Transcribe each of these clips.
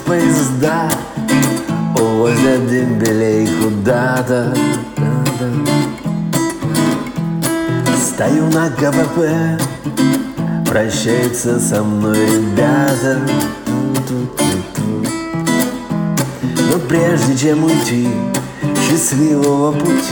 поезда, увозят дембелей куда-то. Стою на КПП, прощаются со мной ребята. Но прежде чем уйти, счастливого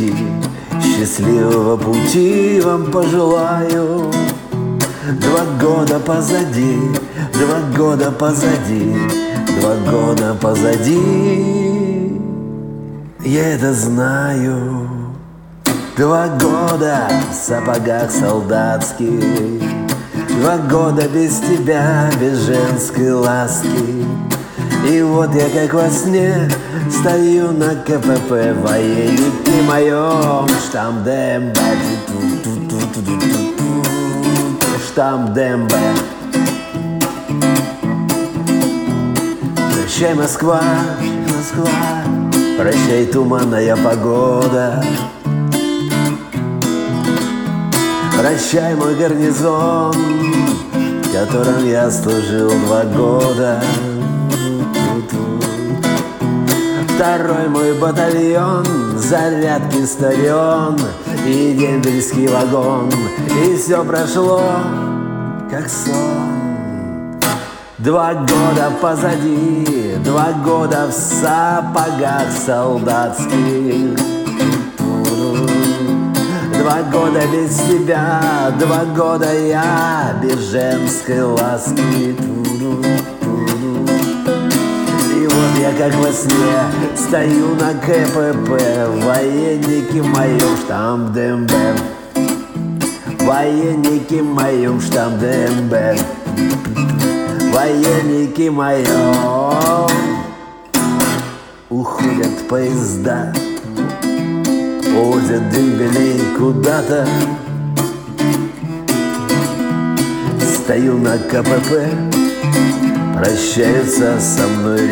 пути вам пожелаю. 2 года позади, 2 года позади, 2 года позади. Я это знаю. 2 года в сапогах солдатских, 2 года без тебя, без женской ласки. И вот я как во сне стою на КПП, военники моем, штамм ДМБ, штамм ДМБ. Прощай, Москва, Москва, прощай, туманная погода. Прощай, мой гарнизон, в котором я служил 2 года. 2-й мой батальон, зарядки старен и дембельский вагон, и все прошло, как сон. 2 года позади, 2 года в сапогах солдатских. 2 года без тебя, 2 года я без женской ласки. И вот я как во сне стою на КПП, военники в моем штамм ДМБ, военники в моем штамм ДМБ, военники в моем. Уходят поезда, увозят дембелей куда-то. Стою на КПП, прощаются со мной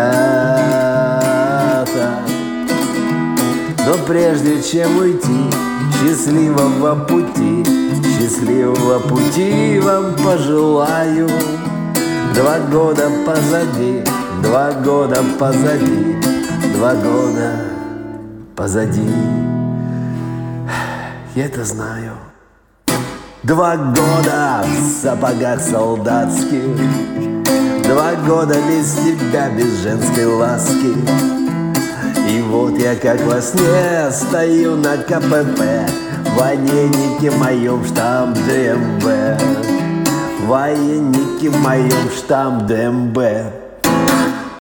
ребята. Но прежде чем уйти, счастливого пути вам пожелаю. 2 года позади, 2 года позади, 2 года позади. Я это знаю. 2 года в сапогах солдатских, 2 года без тебя, без женской ласки. И вот я как во сне стою на КПП, военники в моем штамм ДМБ, военники в моем штамм ДМБ.